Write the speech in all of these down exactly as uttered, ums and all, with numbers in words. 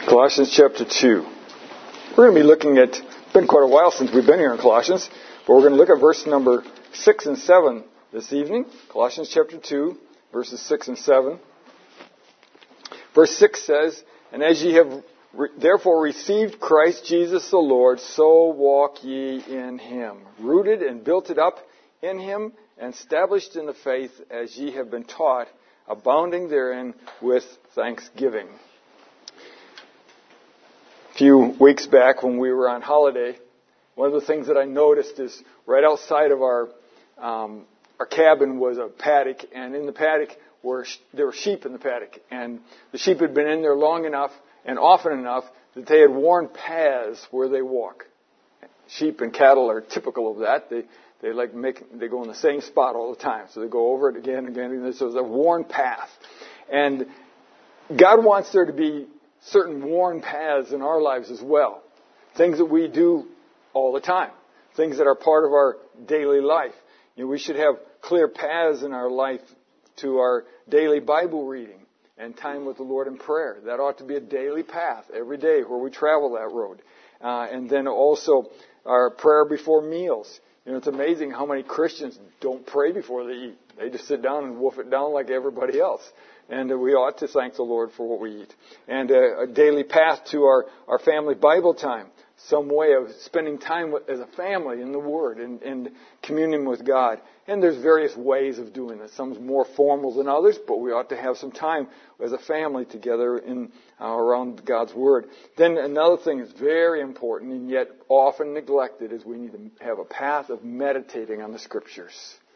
Colossians chapter two. We're going to be looking at, it's been quite a while since we've been here in Colossians, but we're going to look at verse number six and seven this evening. Colossians chapter two, verses six and seven. Verse six says, "And as ye have re- therefore received Christ Jesus the Lord, so walk ye in him, rooted and built it up in him, and established in the faith as ye have been taught, abounding therein with thanksgiving." A few weeks back when we were on holiday, one of the things that I noticed is right outside of our um, our cabin was a paddock, and in the paddock were there were sheep in the paddock, and the sheep had been in there long enough and often enough that they had worn paths where they walk. Sheep and cattle are typical of that. They they like make they go in the same spot all the time, so they go over it again and again. And so it's a worn path, and God wants there to be certain worn paths in our lives as well. Things that we do all the time. Things that are part of our daily life. You know, we should have clear paths in our life to our daily Bible reading and time with the Lord in prayer. That ought to be a daily path every day where we travel that road. Uh, and then also our prayer before meals. You know, it's amazing how many Christians don't pray before they eat. They just sit down and wolf it down like everybody else. And uh, we ought to thank the Lord for what we eat. And uh, a daily path to our, our family Bible time. Some way of spending time with, as a family in the Word and, and communion with God. And there's various ways of doing this. Some is more formal than others, but we ought to have some time as a family together in uh, around God's Word. Then another thing that's very important and yet often neglected is we need to have a path of meditating on the Scriptures.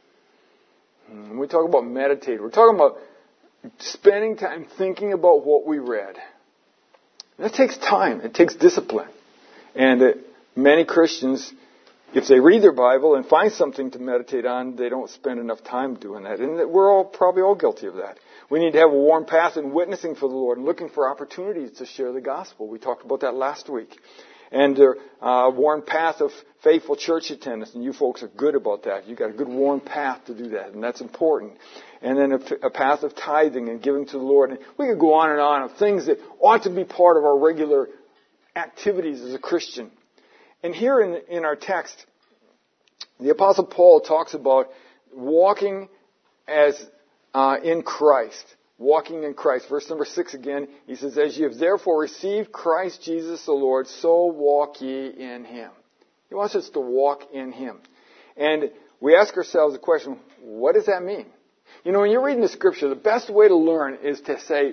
When we talk about meditating, we're talking about spending time thinking about what we read. And that takes time. It takes discipline. And uh, many Christians, if they read their Bible and find something to meditate on, they don't spend enough time doing that. And we're all probably all guilty of that. We need to have a warm path in witnessing for the Lord and looking for opportunities to share the gospel. We talked about that last week. And uh, a warm path of faithful church attendance. And you folks are good about that. You've got a good warm path to do that. And that's important. And then a, a path of tithing and giving to the Lord. And we could go on and on of things that ought to be part of our regular activities as a Christian. And here in, in our text, the Apostle Paul talks about walking as uh, in Christ. Walking in Christ. Verse number six again, he says, "As ye have therefore received Christ Jesus the Lord, so walk ye in him." He wants us to walk in him. And we ask ourselves the question, what does that mean? You know, when you're reading the Scripture, the best way to learn is to say,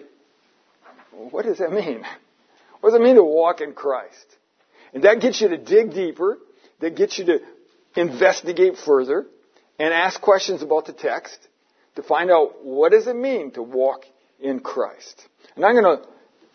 what does that mean? What does it mean to walk in Christ? And that gets you to dig deeper. That gets you to investigate further and ask questions about the text to find out what does it mean to walk in Christ. And I'm going to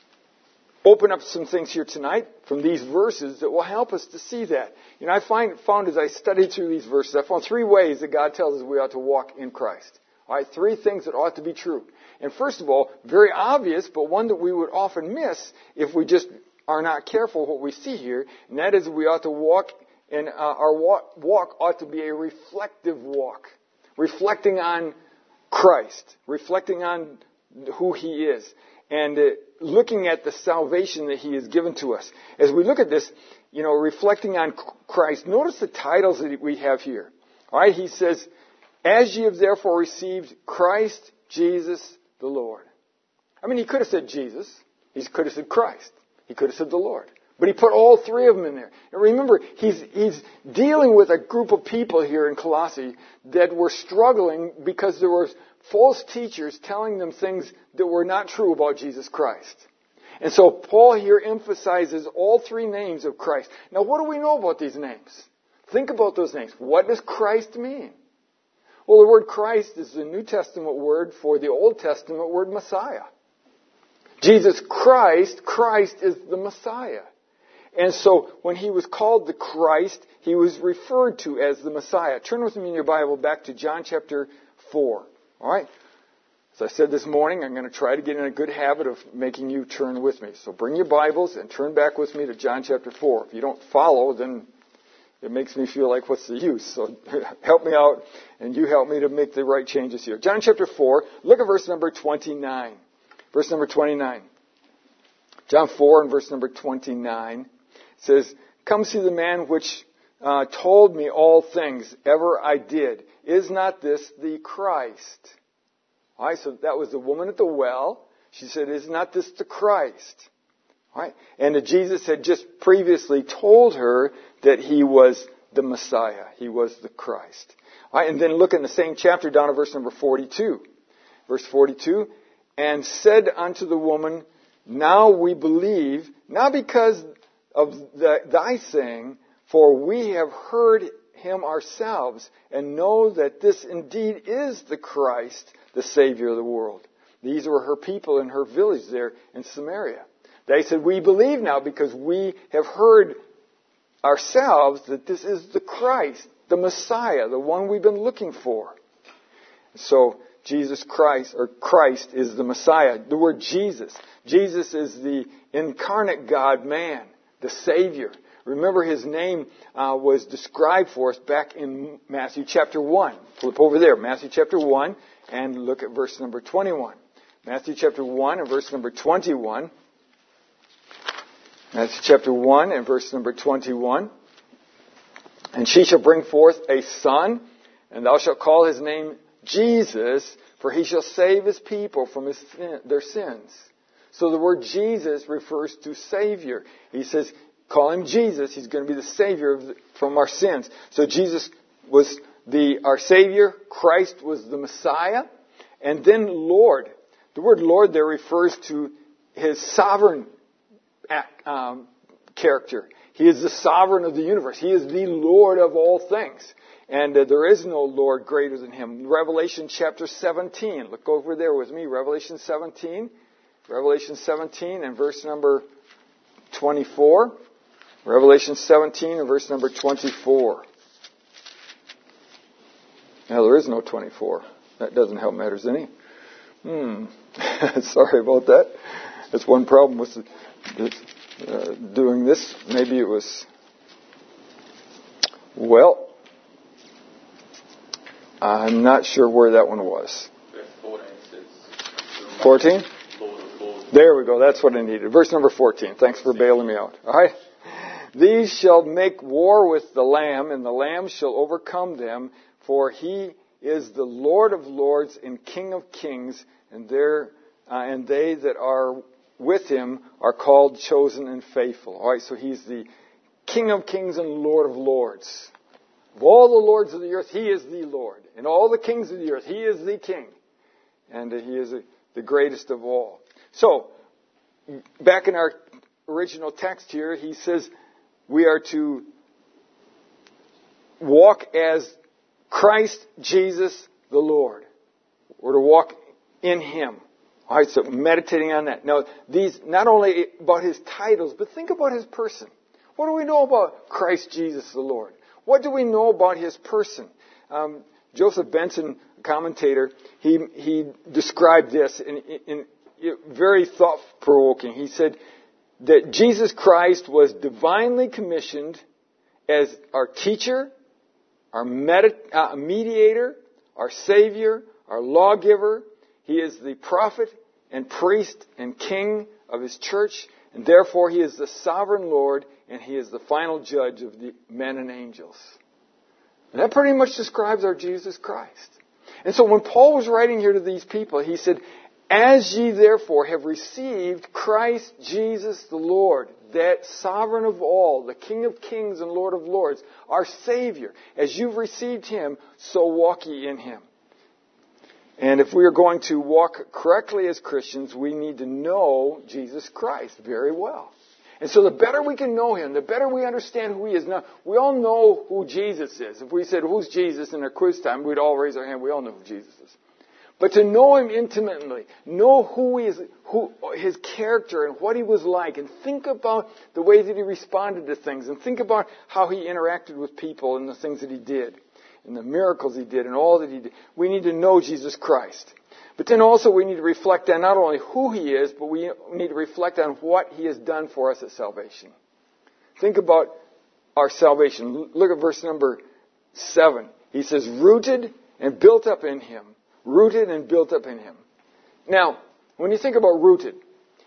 open up some things here tonight from these verses that will help us to see that. You know, I find, found as I studied through these verses, I found three ways that God tells us we ought to walk in Christ. All right, three things that ought to be true. And first of all, very obvious, but one that we would often miss if we just are not careful what we see here, and that is we ought to walk, and uh, our walk, walk ought to be a reflective walk, reflecting on Christ, reflecting on who He is, and uh, looking at the salvation that He has given to us. As we look at this, you know, reflecting on Christ, notice the titles that we have here. All right, he says, "As ye have therefore received Christ Jesus the Lord." I mean, he could have said Jesus. He could have said Christ. He could have said the Lord. But he put all three of them in there. And remember, he's, he's dealing with a group of people here in Colossae that were struggling because there were false teachers telling them things that were not true about Jesus Christ. And so Paul here emphasizes all three names of Christ. Now, what do we know about these names? Think about those names. What does Christ mean? Well, the word Christ is the New Testament word for the Old Testament word Messiah. Jesus Christ, Christ is the Messiah. And so when he was called the Christ, he was referred to as the Messiah. Turn with me in your Bible back to John chapter four. All right? As I said this morning, I'm going to try to get in a good habit of making you turn with me. So bring your Bibles and turn back with me to John chapter four. If you don't follow, then it makes me feel like, what's the use? So help me out, and you help me to make the right changes here. John chapter four, look at verse number twenty-nine. Verse number twenty-nine. John four and verse number twenty-nine says, "Come see the man which uh, told me all things, ever I did. Is not this the Christ?" All right, so that was the woman at the well. She said, "Is not this the Christ?" All right, and that Jesus had just previously told her that he was the Messiah. He was the Christ. All right, and then look in the same chapter down to verse number forty-two. Verse forty-two, "And said unto the woman, Now we believe, not because of the, thy saying, for we have heard him ourselves, and know that this indeed is the Christ, the Savior of the world." These were her people in her village there in Samaria. They said, "We believe now because we have heard ourselves that this is the Christ, the Messiah, the one we've been looking for." So Jesus Christ, or Christ, is the Messiah. The word Jesus. Jesus is the incarnate God-man, the Savior. Remember, his name uh, was described for us back in Matthew chapter one. Flip over there, Matthew chapter one, and look at verse number twenty-one. Matthew chapter one and verse number twenty-one. Matthew chapter one and verse number twenty-one. "And she shall bring forth a son, and thou shalt call his name Jesus, for he shall save his people from his sin, their sins." So the word Jesus refers to Savior. He says, call him Jesus. He's going to be the Savior of the, from our sins. So Jesus was the our Savior. Christ was the Messiah. And then Lord. The word Lord there refers to his sovereign um, character. He is the sovereign of the universe. He is the Lord of all things. And uh, there is no Lord greater than him. Revelation chapter seventeen. Look over there with me. Revelation seventeen. Revelation seventeen and verse number twenty-four. Revelation seventeen and verse number twenty-four. Now, there is no twenty-four. That doesn't help matters any. Hmm. Sorry about that. That's one problem with the, uh, doing this. Maybe it was... Well, I'm not sure where that one was. fourteen? There we go. That's what I needed. Verse number fourteen. Thanks for bailing me out. All right. "These shall make war with the Lamb, and the Lamb shall overcome them, for he is the Lord of lords and King of kings, and there uh, and they that are with him are called, chosen, and faithful." All right. So he's the King of kings and Lord of lords. Of all the lords of the earth, he is the Lord. And all the kings of the earth, he is the King. And uh, he is a, the greatest of all. So, back in our original text here, he says we are to walk as Christ Jesus the Lord. We're to walk in him. All right, so meditating on that. Now, these, not only about his titles, but think about his person. What do we know about Christ Jesus the Lord? What do we know about his person? Um, Joseph Benson, a commentator, he he described this in, in, in very thought-provoking. He said that Jesus Christ was divinely commissioned as our teacher, our med- uh, mediator, our Savior, our lawgiver. He is the prophet and priest and king of his church, and therefore he is the sovereign Lord, and he is the final judge of the men and angels. And that pretty much describes our Jesus Christ. And so when Paul was writing here to these people, he said, "As ye therefore have received Christ Jesus the Lord, that sovereign of all, the King of kings and Lord of lords, our Savior, as you've received him, so walk ye in him." And if we are going to walk correctly as Christians, we need to know Jesus Christ very well. And so the better we can know him, the better we understand who he is. Now, we all know who Jesus is. If we said, "Who's Jesus?" in our quiz time, we'd all raise our hand. We all know who Jesus is. But to know him intimately, know who he is, who, his character and what he was like, and think about the way that he responded to things, and think about how he interacted with people and the things that he did, and the miracles he did, and all that he did. We need to know Jesus Christ. But then also we need to reflect on not only who he is, but we need to reflect on what he has done for us at salvation. Think about our salvation. Look at verse number seven. He says, "Rooted and built up in him." Rooted and built up in him. Now, when you think about rooted,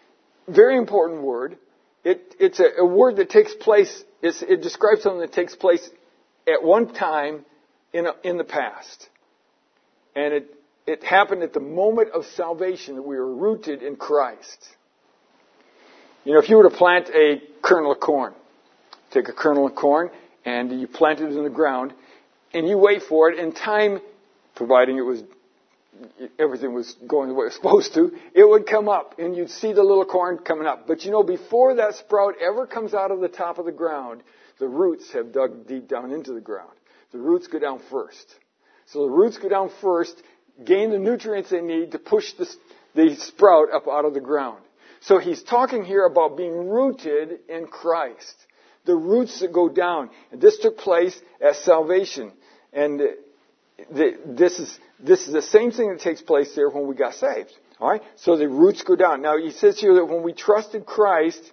very important word. It, it's a, a word that takes place, it's, it describes something that takes place at one time in, a, in the past. And it, it happened at the moment of salvation that we were rooted in Christ. You know, if you were to plant a kernel of corn, take a kernel of corn and you plant it in the ground and you wait for it, and time, providing it was everything was going the way it was supposed to, it would come up and you'd see the little corn coming up. But you know, before that sprout ever comes out of the top of the ground, the roots have dug deep down into the ground. The roots go down first. So the roots go down first, gain the nutrients they need to push the, the sprout up out of the ground. So he's talking here about being rooted in Christ. The roots that go down. And this took place at salvation. And the, this is this is the same thing that takes place there when we got saved. All right? So the roots go down. Now, he says here that when we trusted Christ,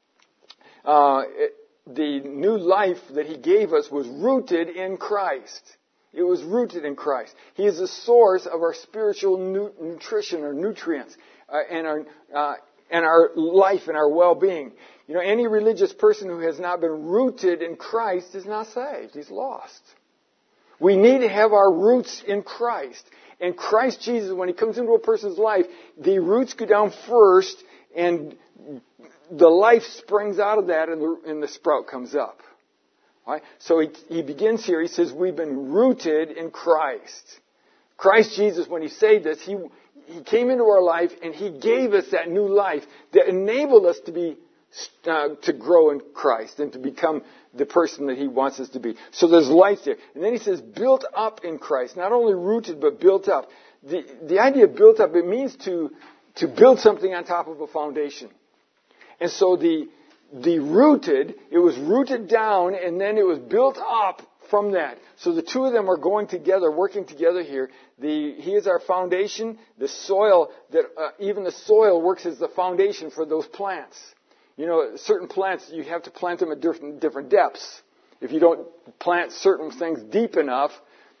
uh, it, the new life that he gave us was rooted in Christ. It was rooted in Christ. He is the source of our spiritual nu- nutrition or nutrients uh, and our uh, and our life and our well-being. You know, any religious person who has not been rooted in Christ is not saved. He's lost. We need to have our roots in Christ. And Christ Jesus, when he comes into a person's life, the roots go down first, and the life springs out of that, and the, and the sprout comes up. All right? So he, he begins here, he says, we've been rooted in Christ. Christ Jesus, when he saved us, he, he came into our life, and he gave us that new life that enabled us to be Uh, to grow in Christ and to become the person that he wants us to be. So there's life there. And then he says, built up in Christ. Not only rooted, but built up. The, the idea of built up, it means to, to build something on top of a foundation. And so the, the rooted, it was rooted down, and then it was built up from that. So the two of them are going together, working together here. The, he is our foundation. The soil, that uh, even the soil works as the foundation for those plants. You know, certain plants, you have to plant them at different, different depths. If you don't plant certain things deep enough,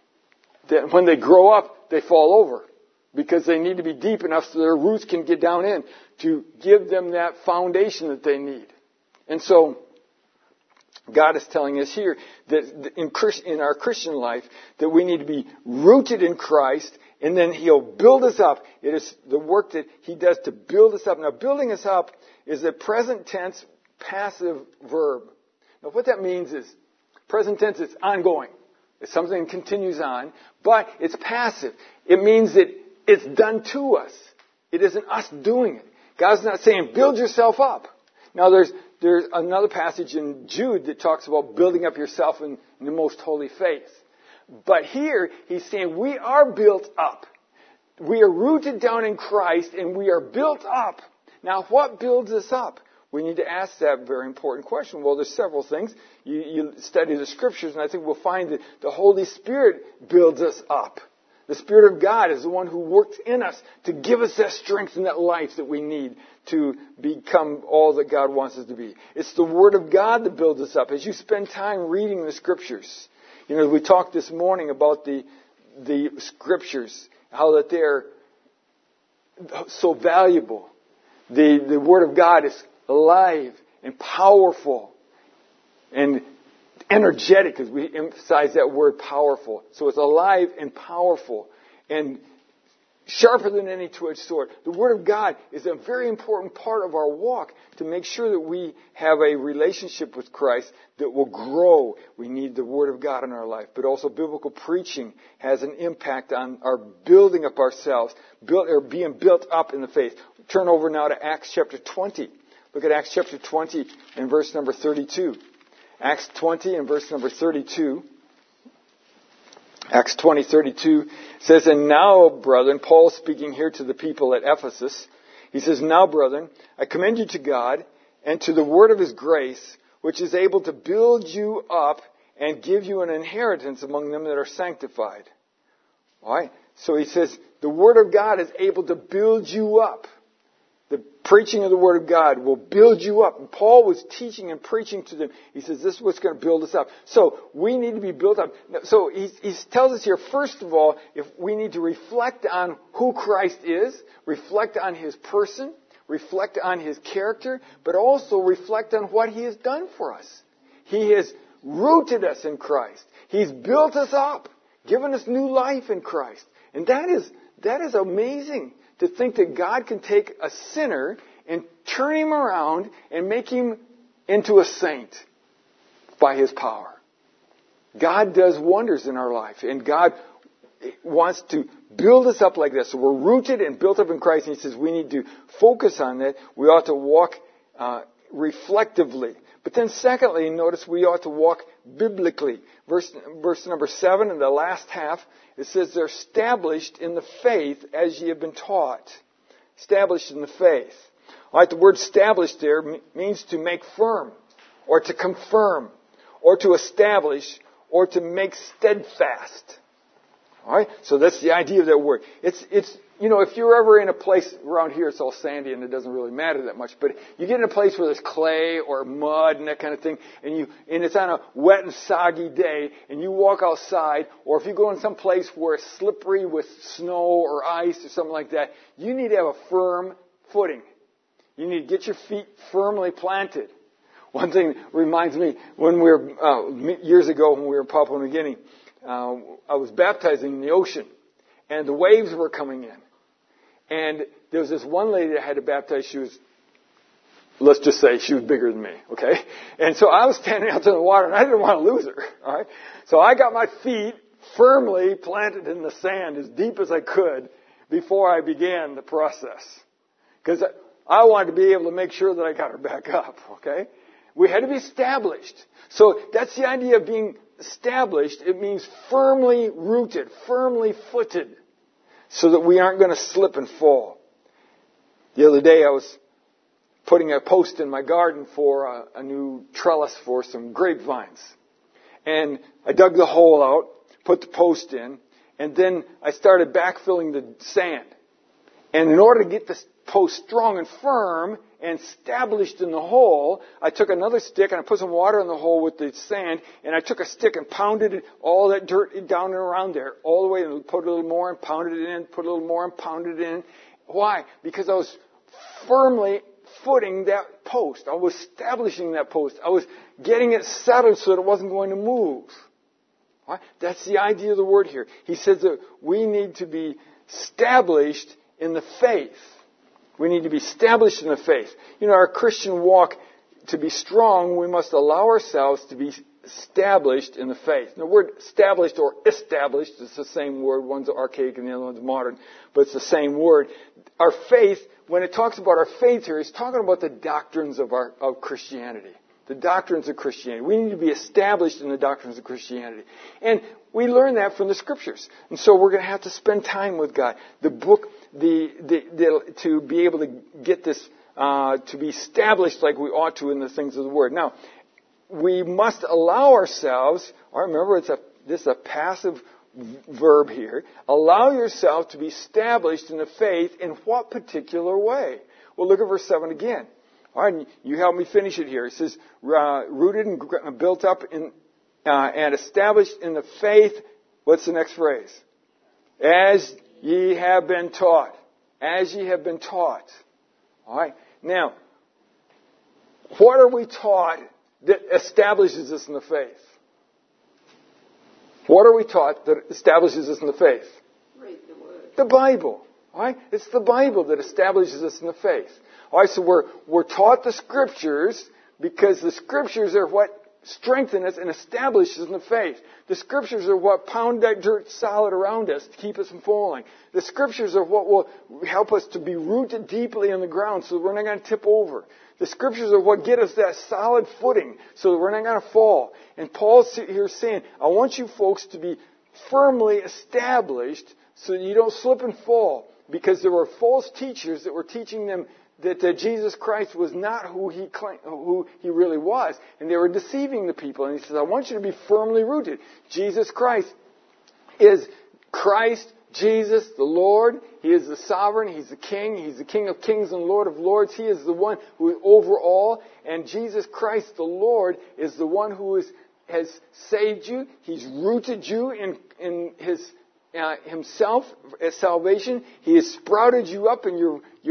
then when they grow up, they fall over. Because they need to be deep enough so their roots can get down in to give them that foundation that they need. And so, God is telling us here that in, in our Christian life, that we need to be rooted in Christ, and then he'll build us up. It is the work that he does to build us up. Now, building us up is a present tense passive verb. Now, what that means is, present tense, it's ongoing. It's something that continues on, but it's passive. It means that it's done to us. It isn't us doing it. God's not saying, build yourself up. Now, there's there's another passage in Jude that talks about building up yourself in, in the most holy faith. But here, he's saying we are built up. We are rooted down in Christ, and we are built up. Now, what builds us up? We need to ask that very important question. Well, there's several things. You, you study the Scriptures, and I think we'll find that the Holy Spirit builds us up. The Spirit of God is the one who works in us to give us that strength and that life that we need to become all that God wants us to be. It's the Word of God that builds us up. As you spend time reading the Scriptures, you know, we talked this morning about the the Scriptures, how that they're so valuable. The, the Word of God is alive and powerful and energetic, as we emphasize that word powerful. So it's alive and powerful and sharper than any two-edged sword. The Word of God is a very important part of our walk to make sure that we have a relationship with Christ that will grow. We need the Word of God in our life. But also biblical preaching has an impact on our building up ourselves, build, or being built up in the faith. Turn over now to Acts chapter twenty. Look at Acts chapter twenty and verse number thirty-two. Acts twenty and verse number thirty-two. Acts twenty, thirty-two says, and now, brethren, Paul speaking here to the people at Ephesus, he says, now, brethren, I commend you to God and to the word of his grace, which is able to build you up and give you an inheritance among them that are sanctified. All right? So he says, the word of God is able to build you up. The preaching of the Word of God will build you up. And Paul was teaching and preaching to them. He says, this is what's going to build us up. So we need to be built up. So he, he tells us here, first of all, if we need to reflect on who Christ is, reflect on his person, reflect on His character, but also reflect on what He has done for us. He has rooted us in Christ. He's built us up, given us new life in Christ. And that is, that is amazing to think that God can take a sinner and turn him around and make him into a saint by His power. God does wonders in our life, and God wants to build us up like this. So we're rooted and built up in Christ, and He says we need to focus on that. We ought to walk uh, reflectively. But then secondly, notice we ought to walk biblically. Verse, verse number seven, in the last half, it says they're established in the faith as ye have been taught. Established in the faith. All right, the word established there means to make firm, or to confirm, or to establish, or to make steadfast. All right, so that's the idea of that word. It's, it's, you know, if you're ever in a place around here, it's all sandy and it doesn't really matter that much. But you get in a place where there's clay or mud and that kind of thing, and you, and it's on a wet and soggy day, and you walk outside, or if you go in some place where it's slippery with snow or ice or something like that, you need to have a firm footing. You need to get your feet firmly planted. One thing reminds me, when we were, uh, years ago when we were in Papua New Guinea, uh, I was baptizing in the ocean, and the waves were coming in. And there was this one lady that had to baptize. She was, let's just say, she was bigger than me, okay? And so I was standing out in the water, and I didn't want to lose her, all right? So I got my feet firmly planted in the sand as deep as I could before I began the process. Because I wanted to be able to make sure that I got her back up, okay? We had to be established. So that's the idea of being established. It means firmly rooted, firmly footed, so that we aren't going to slip and fall. The other day I was putting a post in my garden for a, a new trellis for some grapevines. And I dug the hole out, put the post in, and then I started backfilling the sand. And in order to get this post strong and firm and established in the hole, I took another stick and I put some water in the hole with the sand, and I took a stick and pounded all that dirt down and around there, all the way, and put a little more and pounded it in, put a little more and pounded it in. Why? Because I was firmly footing that post. I was establishing that post. I was getting it settled so that it wasn't going to move. Right? That's the idea of the word here. He says that we need to be established in the faith. We need to be established in the faith. You know, our Christian walk, to be strong, we must allow ourselves to be established in the faith. The word established or established is the same word. One's archaic and the other one's modern, but it's the same word. Our faith, when it talks about our faith here, it's talking about the doctrines of our of Christianity. The doctrines of Christianity. We need to be established in the doctrines of Christianity. And we learn that from the Scriptures. And so we're going to have to spend time with God. The book, the, the, the to be able to get this, uh, to be established like we ought to in the things of the Word. Now, we must allow ourselves, or remember it's a, this is a passive verb here, allow yourself to be established in the faith in what particular way? Well, look at verse seven again. All right, you help me finish it here. It says, uh, rooted and built up in, uh, and established in the faith. What's the next phrase? As ye have been taught. As ye have been taught. All right. Now, what are we taught that establishes us in the faith? What are we taught that establishes us in the faith? Read the Word. The Bible. All right? It's the Bible that establishes us in the faith. All right, so we're, we're taught the Scriptures because the Scriptures are what strengthen us and establish us in the faith. The Scriptures are what pound that dirt solid around us to keep us from falling. The Scriptures are what will help us to be rooted deeply in the ground so that we're not going to tip over. The Scriptures are what get us that solid footing so that we're not going to fall. And Paul's here saying, I want you folks to be firmly established so that you don't slip and fall. Because there were false teachers that were teaching them that uh, Jesus Christ was not who he claimed, who he really was. And they were deceiving the people. And he says, I want you to be firmly rooted. Jesus Christ is Christ, Jesus, the Lord. He is the sovereign. He's the King. He's the King of kings and Lord of lords. He is the one who is over all. And Jesus Christ, the Lord, is the one who is, has saved you. He's rooted you in, in his Uh, himself as salvation. He has sprouted you up, and you're you're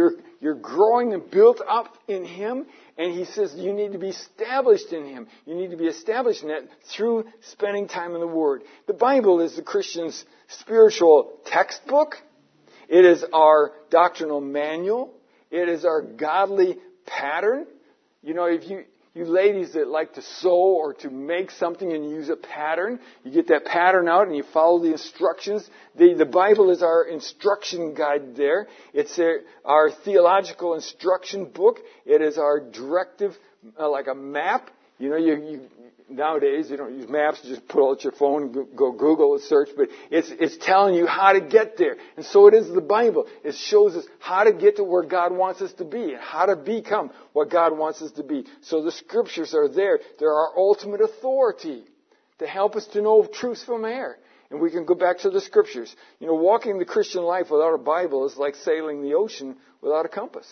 You're growing and built up in Him. And He says you need to be established in Him. You need to be established in that through spending time in the Word. The Bible is the Christian's spiritual textbook. It is our doctrinal manual. It is our godly pattern. You know, if you, you ladies that like to sew or to make something and use a pattern, you get that pattern out and you follow the instructions. The, the Bible is our instruction guide there. It's a, our theological instruction book. It is our directive, uh, like a map. You know, you, you nowadays you don't use maps. You just pull out your phone and go, go Google and search. But it's it's telling you how to get there. And so it is the Bible. It shows us how to get to where God wants us to be and how to become what God wants us to be. So the Scriptures are there. They're our ultimate authority to help us to know truth from error. And we can go back to the Scriptures. You know, walking the Christian life without a Bible is like sailing the ocean without a compass.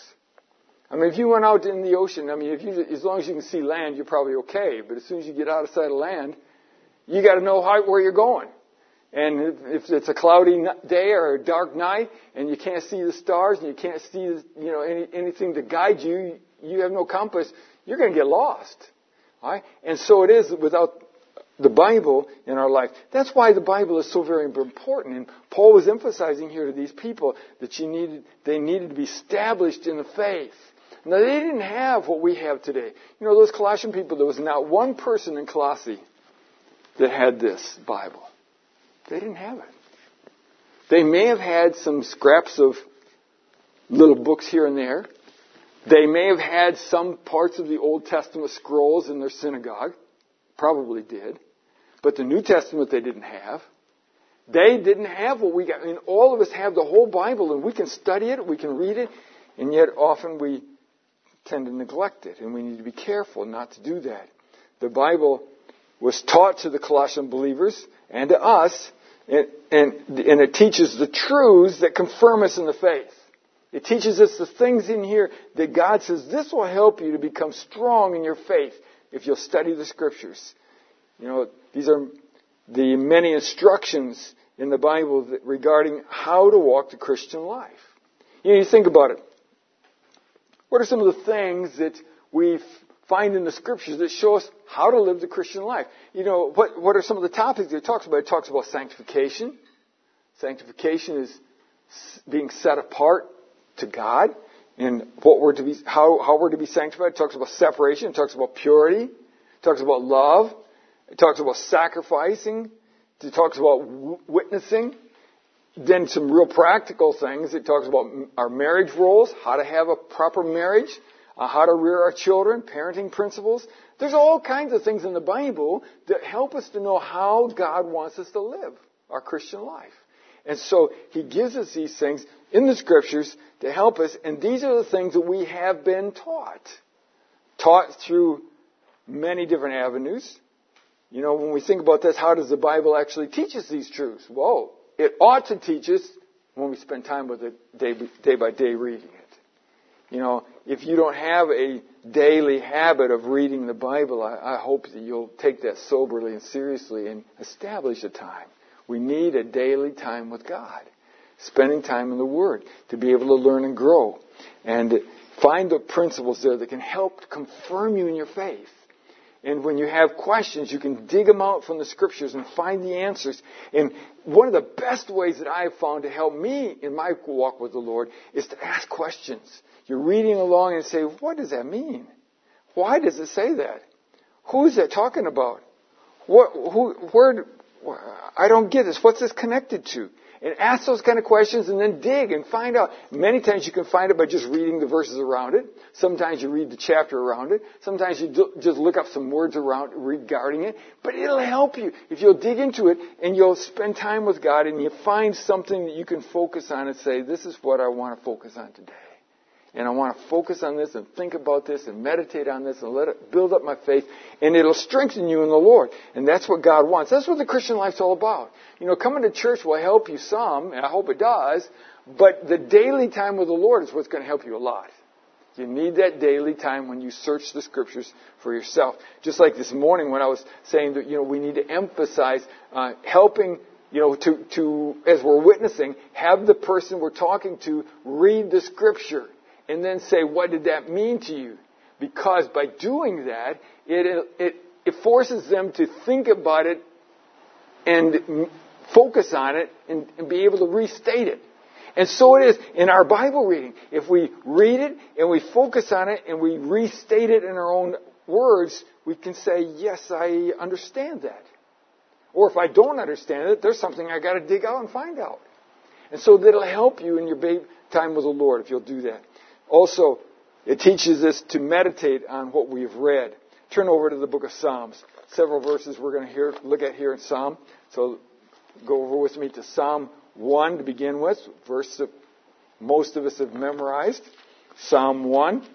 I mean, if you went out in the ocean, I mean, if you, as long as you can see land, you're probably okay. But as soon as you get outside of land, you got to know how, where you're going. And if, if it's a cloudy day or a dark night, and you can't see the stars, and you can't see, you know, any, anything to guide you, you have no compass, you're going to get lost. All right? And so it is without the Bible in our life. That's why the Bible is so very important. And Paul was emphasizing here to these people that you needed, they needed to be established in the faith. Now, they didn't have what we have today. You know, those Colossian people, there was not one person in Colossae that had this Bible. They didn't have it. They may have had some scraps of little books here and there. They may have had some parts of the Old Testament scrolls in their synagogue. Probably did. But the New Testament they didn't have. They didn't have what we got. I mean, all of us have the whole Bible, and we can study it, we can read it, and yet often we tend to neglect it, and we need to be careful not to do that. The Bible was taught to the Colossian believers and to us, and, and, and it teaches the truths that confirm us in the faith. It teaches us the things in here that God says, this will help you to become strong in your faith if you'll study the Scriptures. You know, these are the many instructions in the Bible that, regarding how to walk the Christian life. You know, you think about it. What are some of the things that we find in the Scriptures that show us how to live the Christian life? You know, what, what are some of the topics that it talks about? It talks about sanctification. Sanctification is being set apart to God, and what we're to be, how, how we're to be sanctified. It talks about separation. It talks about purity. It talks about love. It talks about sacrificing. It talks about w- witnessing. Then some real practical things. It talks about our marriage roles, how to have a proper marriage, uh, how to rear our children, parenting principles. There's all kinds of things in the Bible that help us to know how God wants us to live our Christian life. And so He gives us these things in the Scriptures to help us, and these are the things that we have been taught. Taught through many different avenues. You know, when we think about this, how does the Bible actually teach us these truths? Whoa. It ought to teach us when we spend time with it day, day by day reading it. You know, if you don't have a daily habit of reading the Bible, I, I hope that you'll take that soberly and seriously and establish a time. We need a daily time with God, spending time in the Word to be able to learn and grow and find the principles there that can help confirm you in your faith. And when you have questions, you can dig them out from the Scriptures and find the answers. And one of the best ways that I have found to help me in my walk with the Lord is to ask questions. You're reading along and say, what does that mean? Why does it say that? Who is that talking about? What, who, where, I don't get this. What's this connected to? And ask those kind of questions and then dig and find out. Many times you can find it by just reading the verses around it. Sometimes you read the chapter around it. Sometimes you do, just look up some words around regarding it. But it'll help you if you'll dig into it and you'll spend time with God and you find something that you can focus on and say, this is what I want to focus on today. And I want to focus on this and think about this and meditate on this and let it build up my faith. And it'll strengthen you in the Lord. And that's what God wants. That's what the Christian life's all about. You know, coming to church will help you some, and I hope it does. But the daily time with the Lord is what's going to help you a lot. You need that daily time when you search the Scriptures for yourself. Just like this morning when I was saying that, you know, we need to emphasize uh, helping, you know, to, to, as we're witnessing, have the person we're talking to read the Scripture. and then say, what did that mean to you? Because by doing that, it, it, it forces them to think about it and focus on it and, and be able to restate it. And so it is in our Bible reading. If we read it and we focus on it and we restate it in our own words, we can say, yes, I understand that. Or if I don't understand it, there's something I got to dig out and find out. And so that'll help you in your time with the Lord if you'll do that. Also, it teaches us to meditate on what we've read. Turn over to the book of Psalms. Several verses we're going to hear, look at here in Psalm. So go over with me to Psalm one to begin with, verse that most of us have memorized. Psalm one.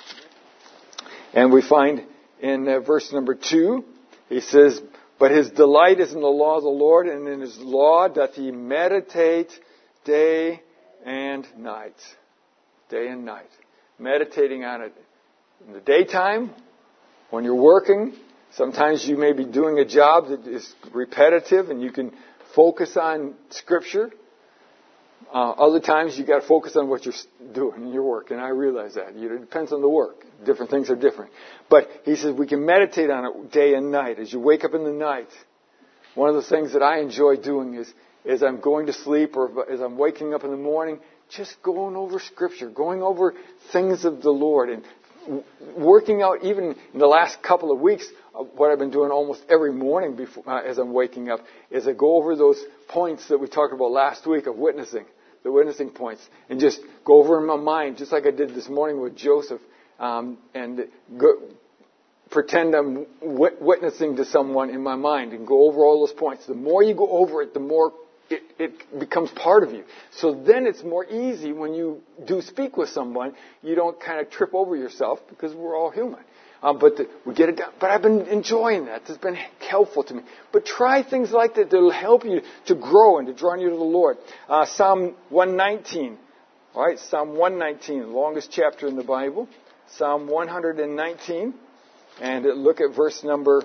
And we find in uh, verse number two, he says, but his delight is in the law of the Lord, and in his law doth he meditate day and night. Day and night. Meditating on it in the daytime, when you're working. Sometimes you may be doing a job that is repetitive and you can focus on Scripture. Uh, other times you got to focus on what you're doing in your work, and I realize that. It depends on the work. Different things are different. But he says we can meditate on it day and night. As you wake up in the night, one of the things that I enjoy doing is, as I'm going to sleep or as I'm waking up in the morning, just going over Scripture, going over things of the Lord, and working out even in the last couple of weeks. What I've been doing almost every morning before, uh, as I'm waking up is I go over those points that we talked about last week of witnessing, the witnessing points, and just go over in my mind, just like I did this morning with Joseph, um, and go, pretend I'm w- witnessing to someone in my mind and go over all those points. The more you go over it, the more it, it becomes part of you. So then it's more easy when you do speak with someone. You don't kind of trip over yourself because we're all human. Um, but the, we get it done. But I've been enjoying that. It's been helpful to me. But try things like that that will help you to grow and to draw you to the Lord. Uh, Psalm one nineteen. All right, Psalm one nineteen, the longest chapter in the Bible. Psalm one nineteen. And look at verse number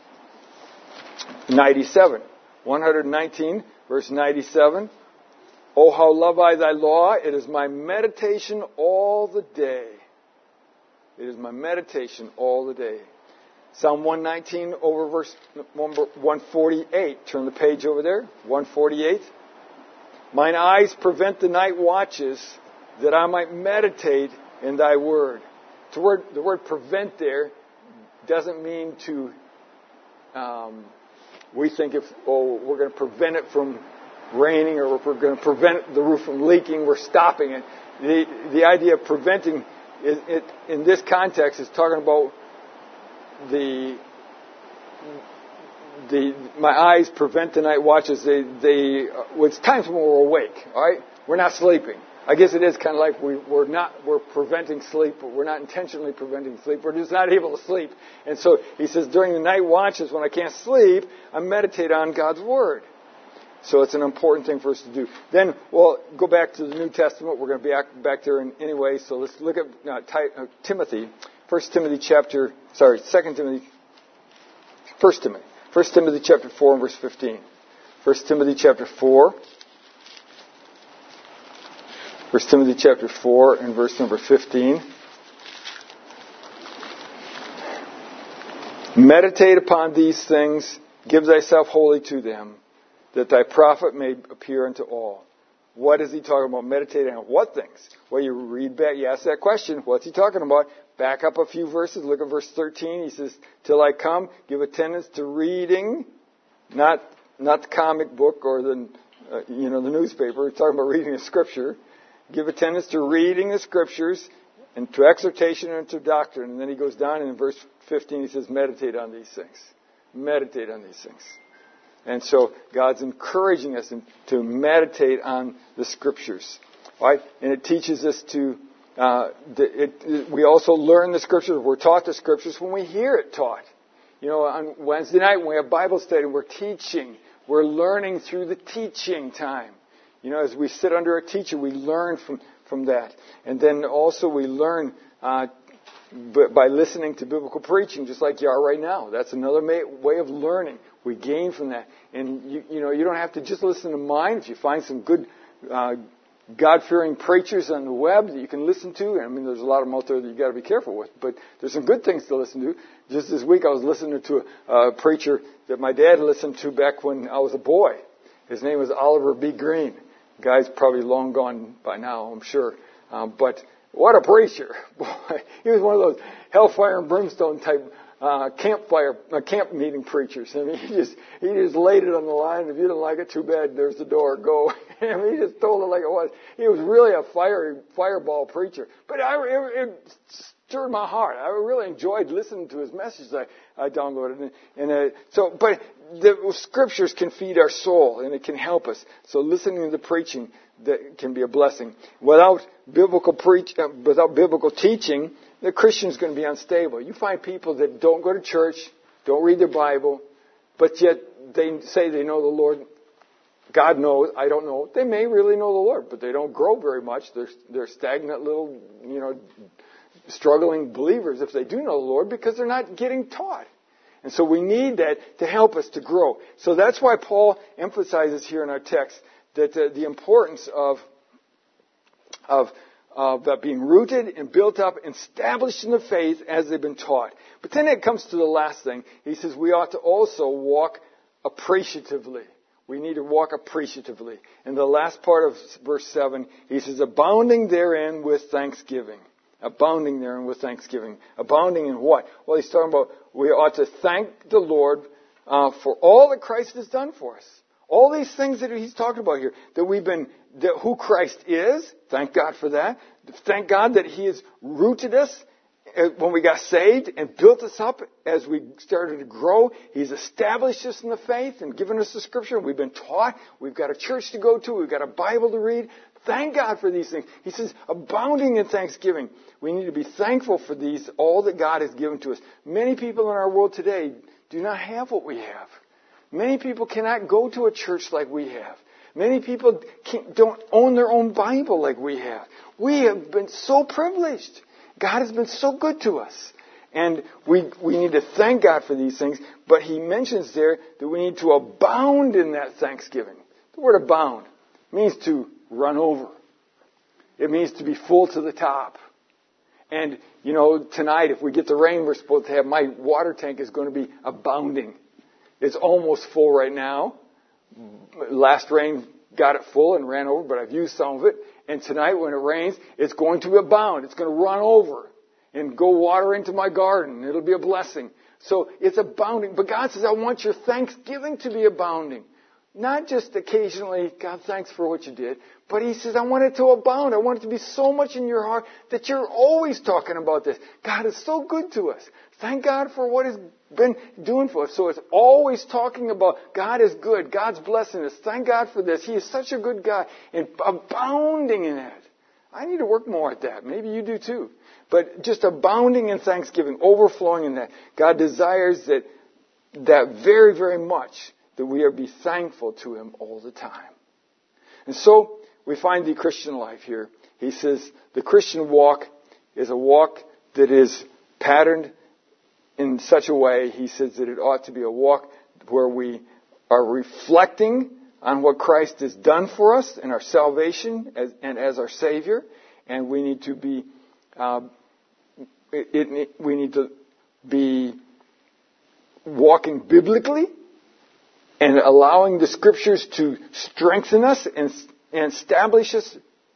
ninety-seven. one nineteen, verse ninety-seven. Oh, how love I thy law. It is my meditation all the day. It is my meditation all the day. Psalm one nineteen over verse one forty-eight. Turn the page over there. one forty-eight. Mine eyes prevent the night watches that I might meditate in thy word. The word, the word prevent there doesn't mean to, um, we think if, oh, we're going to prevent it from raining or if we're going to prevent the roof from leaking, we're stopping it. The, the idea of preventing It, it, in this context, is talking about the the my eyes prevent the night watches. They they well, it's times when we're awake. All right, we're not sleeping. I guess it is kind of like we, we're not we're preventing sleep, but we're not intentionally preventing sleep. We're just not able to sleep. And so he says, during the night watches when I can't sleep, I meditate on God's word. So it's an important thing for us to do. Then, well, go back to the New Testament. We're going to be back, back there in, anyway. So let's look at uh, Ty, uh, Timothy. First Timothy chapter, sorry, Second Timothy, First Timothy. First Timothy chapter four and verse fifteen. First Timothy chapter four. First Timothy chapter four and verse number fifteen. Meditate upon these things. Give thyself wholly to them, that thy profit may appear unto all. What is he talking about? Meditating on what things? Well, you read back, you ask that question, what's he talking about? Back up a few verses, look at verse thirteen. He says, till I come, give attendance to reading, not not the comic book or the, uh, you know, the newspaper. He's talking about reading the Scripture. Give attendance to reading the Scriptures and to exhortation and to doctrine. And then he goes down and in verse fifteen he says, meditate on these things. Meditate on these things. And so God's encouraging us to meditate on the Scriptures, right? And it teaches us to. Uh, it, it, we also learn the Scriptures. We're taught the Scriptures when we hear it taught. You know, on Wednesday night when we have Bible study, we're teaching. We're learning through the teaching time. You know, as we sit under a teacher, we learn from from that, and then also we learn. Uh, But by listening to biblical preaching, just like you are right now, that's another way of learning. We gain from that, and you, you know you don't have to just listen to mine. If you find some good, uh, God-fearing preachers on the web that you can listen to. I mean, there's a lot of them out there that you've got to be careful with, but there's some good things to listen to. Just this week I was listening to a, a preacher that my dad listened to back when I was a boy. His name was Oliver B. Green. The guy's probably long gone by now, I'm sure. Um, but what a preacher. Boy, he was one of those hellfire and brimstone type Uh, campfire, uh, camp meeting preachers. I mean, he just, he just laid it on the line. If you didn't like it, too bad. There's the door. Go. I mean, he just told it like it was. He was really a fiery, fireball preacher. But I, it, it stirred my heart. I really enjoyed listening to his messages I, I downloaded. And, and uh, so, but the scriptures can feed our soul and it can help us. So listening to the preaching that can be a blessing. Without biblical preach, uh, without biblical teaching, the Christian's going to be unstable. You find people that don't go to church, don't read their Bible, but yet they say they know the Lord. God knows, I don't know. They may really know the Lord, but they don't grow very much. They're, they're stagnant little, you know, struggling believers if they do know the Lord because they're not getting taught. And so we need that to help us to grow. So that's why Paul emphasizes here in our text that uh, the importance of of of uh, being rooted and built up and established in the faith as they've been taught. But then it comes to the last thing. He says we ought to also walk appreciatively. We need to walk appreciatively. In the last part of verse seven, he says, abounding therein with thanksgiving. Abounding therein with thanksgiving. Abounding in what? Well, he's talking about we ought to thank the Lord uh, for all that Christ has done for us. All these things that he's talking about here, that we've been, that who Christ is, thank God for that. Thank God that he has rooted us when we got saved and built us up as we started to grow. He's established us in the faith and given us the scripture. We've been taught. We've got a church to go to. We've got a Bible to read. Thank God for these things. He says, abounding in thanksgiving. We need to be thankful for these, all that God has given to us. Many people in our world today do not have what we have. Many people cannot go to a church like we have. Many people can't, don't own their own Bible like we have. We have been so privileged. God has been so good to us. And we, we need to thank God for these things. But he mentions there that we need to abound in that thanksgiving. The word abound means to run over. It means to be full to the top. And, you know, tonight if we get the rain we're supposed to have, my water tank is going to be abounding. It's almost full right now. Last rain got it full and ran over, but I've used some of it. And tonight when it rains, it's going to abound. It's going to run over and go water into my garden. It'll be a blessing. So it's abounding. But God says, I want your thanksgiving to be abounding. Not just occasionally, God, thanks for what you did. But he says, I want it to abound. I want it to be so much in your heart that you're always talking about this. God is so good to us. Thank God for what he's been doing for us. So it's always talking about God is good. God's blessing us. Thank God for this. He is such a good God. And abounding in that. I need to work more at that. Maybe you do too. But just abounding in thanksgiving, overflowing in that. God desires that, that very, very much, that we are be thankful to him all the time. And so we find the Christian life here. He says the Christian walk is a walk that is patterned in such a way, he says that it ought to be a walk where we are reflecting on what Christ has done for us in our salvation as, and as our Savior. And we need to be, uh, it, it, we need to be walking biblically and allowing the Scriptures to strengthen us and, and establish us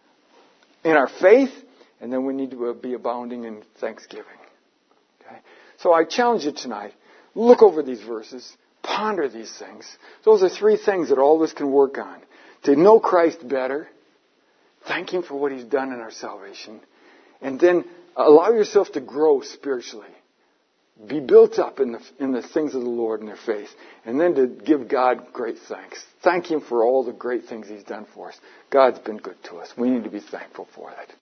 in our faith. And then we need to be abounding in thanksgiving. Okay? So I challenge you tonight, look over these verses, ponder these things. Those are three things that all of us can work on. To know Christ better, thank him for what he's done in our salvation, and then allow yourself to grow spiritually. Be built up in the, in the things of the Lord and their faith. And then to give God great thanks. Thank him for all the great things he's done for us. God's been good to us. We need to be thankful for that.